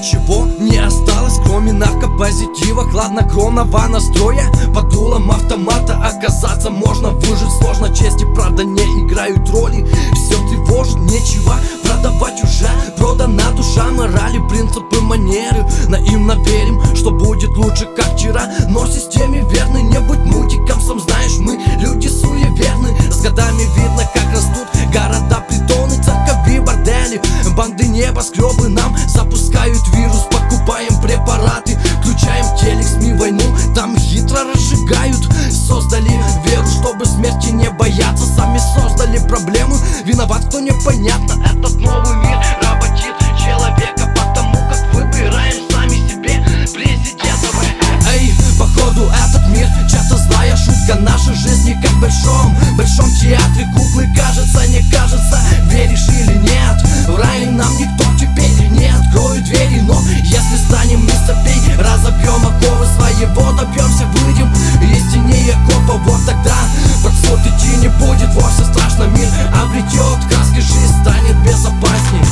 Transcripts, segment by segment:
Ничего не осталось, кроме наркопозитива, хладнокровного настроя. Под дулом автомата оказаться можно, выжить сложно. Честь и правда не играют роли, все тревожит, нечего продавать уже. Продана душа, морали, принципы, манеры. Наивно верим, что будет лучше, как вчера. Но системе верны, не быть мутиком. Сам знаешь, мы люди суеверны. С годами видно, как растут города, притоны, церкови, бордели, банды, небоскребы. Нам запускают вирус, покупаем препараты, включаем телек, СМИ, войну там хитро разжигают. Создали веру, чтобы смерти не бояться. Сами создали проблему, виноват кто непонятно. Этот новый мир работит человека, потому как выбираем сами себе президента. Эй, походу этот мир часто злая шутка. Нашей жизни как в большом театре куклы. Кажется, не кажется, веришь или нет, в рай нам никто теперь не откроет двери. Но если станем мистерпей, разобьем оковы своего, добьемся, выйдем истиннее копа. Вот тогда под суд идти не будет вовсе страшно. Мир обретет краски, жизнь станет безопасней.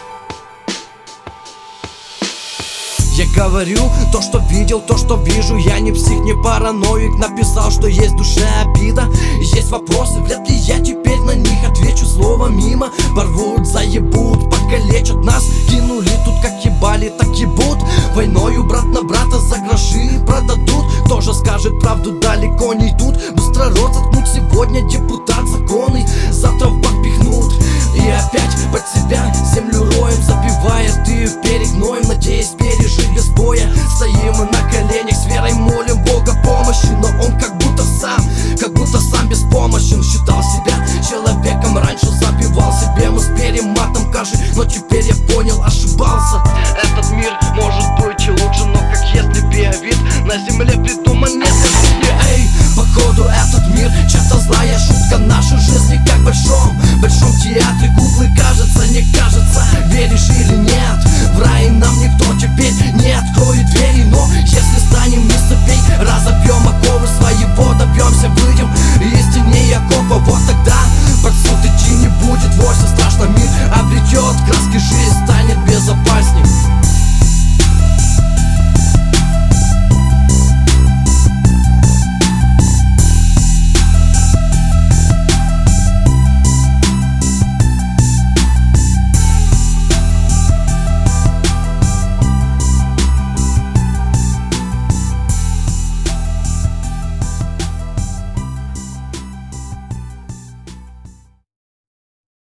Я говорю то, что видел, то, что вижу. Я не псих, не параноик. Написал, что есть в душе обида, есть вопросы, вряд ли я теперь на них отвечу. Слово мимо, порвут, заебут, покалечат нас. Кинули тут как ебали, так ебут. Войною брат на брата за гроши продадут. Кто же скажет правду, далеко не тут. Быстро рот заткнуть сегодня депутат законный, завтра в бак пихнут. И опять под себя землю роем, забивая ты перегноем, надеясь пережить без боя. Стоим мы на коленях, с верой молим Бога помощи. Но он как будто сам беспомощен. Считал себя человеком, раньше забивал себе мы с перематом каши. Но теперь я понял, ошибался. Этот мир может быть и лучше, но как если биовид на земле придуман нет для жизни. Эй, походу этот мир часто злая шутка. Нашей жизни как в большом театре куклы.